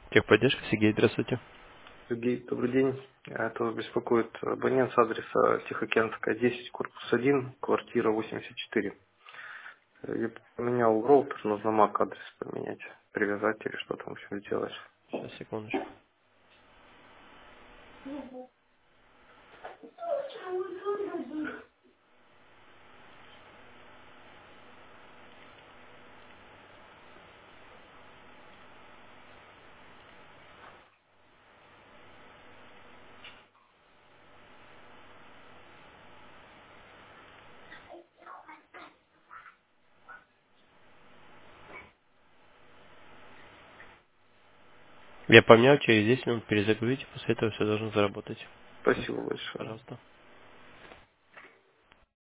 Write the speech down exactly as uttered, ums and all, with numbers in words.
Техподдержка, Сергей, здравствуйте. Сергей, добрый день. Это вас беспокоит абонент с адреса Тихоокеанская десять, корпус один, квартира восемьдесят четыре. Я поменял роутер, нужно мак адрес поменять, привязать или что там еще сделать. Сейчас, секундочку. Я поменял, через десять минут перезагрузите, после этого все должно заработать. Спасибо большое. Пожалуйста.